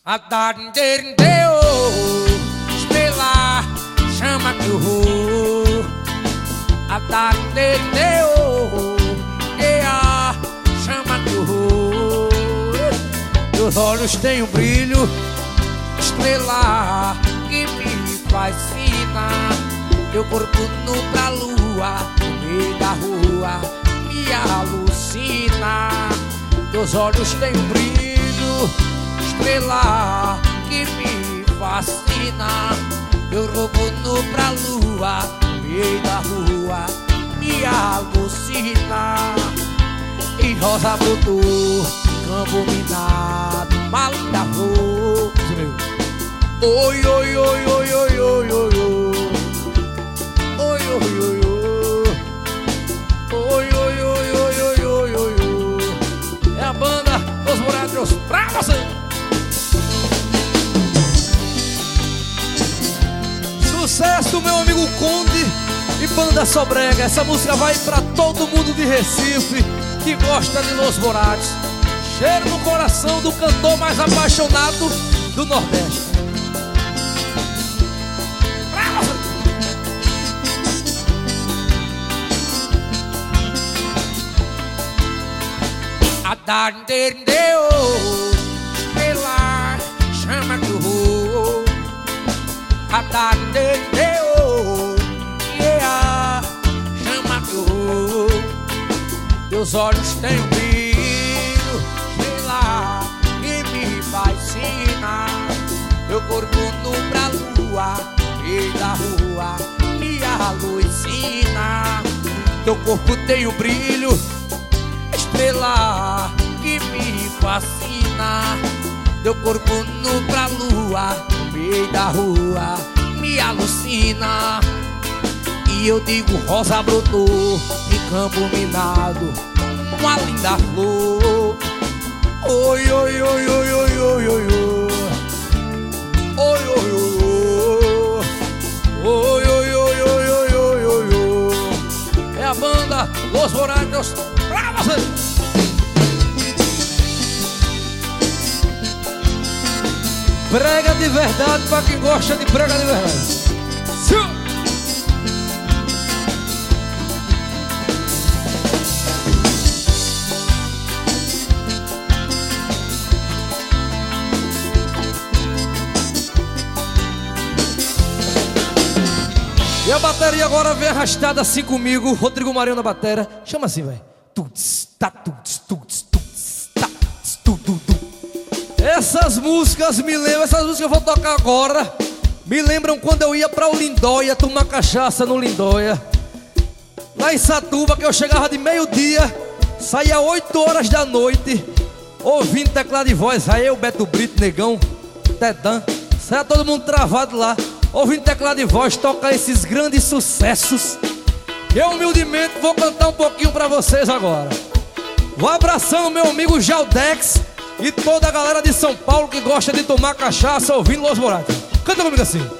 A tarde inteira estrela chama meu rosto. A tarde inteira chama meu rosto. Meus olhos têm um brilho, estrela que me fascina. Meu corpo nu pra lua, no meio da rua, me alucina. Meus olhos têm um brilho, estrela que me fascina. Eu roubo nu pra lua, no meio da rua, me alucina. E rosa brotou, campo minado, uma linda flor. Oi, oi, oi, oi, oi, oi, oi, oi. Oi, oi, oi, oi. Oi, oi, oi, oi, oi, oi, oi, oi. É a banda Los Morados pra você. Sucesso, meu amigo Conde e Banda Sobrega. Essa música vai pra todo mundo de Recife que gosta de Los Morados. Cheiro no coração do cantor mais apaixonado do Nordeste. A tarde inteira estrela chama meu rosto. A tarde inteira chama meu rosto. Meus olhos têm um brilho, estrela que me fascina. Meu corpo nu pra lua, no meio da rua, me alucina. Teu corpo tem um brilho, estrela que me fascina. Teu corpo nu pra lua, no meio da rua, me alucina. E eu digo rosa brotou em campo minado, uma linda flor. Oi, oi, oi, oi, oi, oi, oi, oi. Oi, oi, oi, oi. Oi, oi, oi, oi, oi, oi, oi, oi. É a banda Los Morados pra você. Brega de verdade pra quem gosta de brega de verdade. E a bateria agora vem arrastada assim comigo. Rodrigo Marinho na bateria. Chama assim, velho. Essas músicas me lembram, essas músicas eu vou tocar agora. Me lembram quando eu ia pra o Lindóia tomar cachaça no Lindóia. Lá em Satuba, que eu chegava de meio-dia, saía 8 horas da noite, ouvindo teclado de voz. Aí eu, Beto Brito, Negão, Tedan, saia todo mundo travado lá, ouvindo teclado de voz, tocar esses grandes sucessos. Eu humildemente vou cantar um pouquinho pra vocês agora. Vou abraçando meu amigo Jaldex e toda a galera de São Paulo que gosta de tomar cachaça ouvindo Los Morados. Canta comigo assim.